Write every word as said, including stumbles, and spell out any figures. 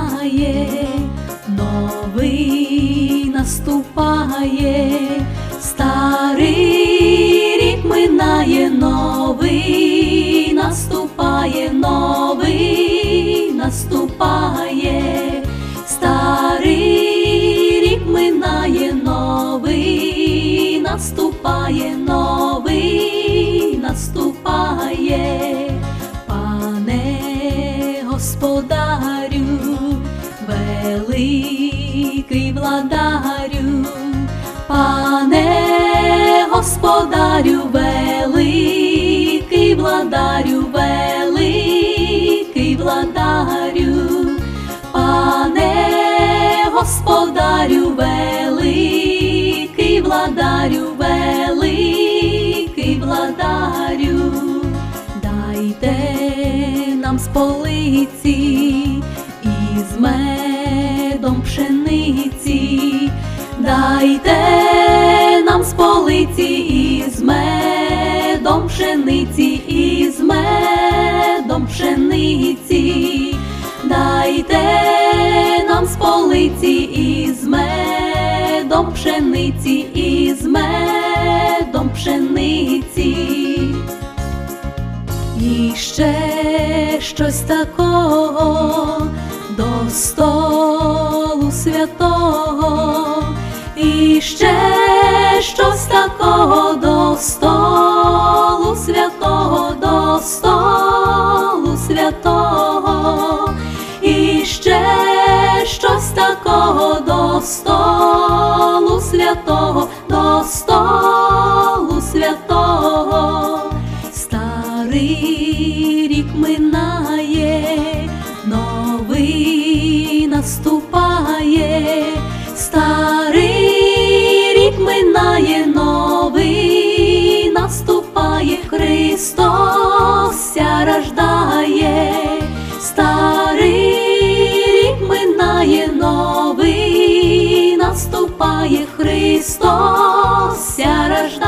минає, новий наступає, старий рік минає, новий наступає, новий наступає, старий рік минає, новий наступає, новий наступає. Пане Господарю, великий владарю, Пане Господарю, великий владарю, великий владарю, Пане Господарю, великий владарю, великий владарю, дайте нам з полиці із медом пшениці, дайте нам з полиці із медом пшениці, із медом пшениці, дайте нам з полиці із медом пшениці, із медом пшениці. І ще щось такого до столу святого, і ще щось такого до столу святого, до столу святого, і ще щось такого до столу святого, до столу святого. Старий рік минає, новий наступає, старий рік минає, новий наступає, Христос ся рождає, старий рік минає, новий наступає, Христос ся рождає.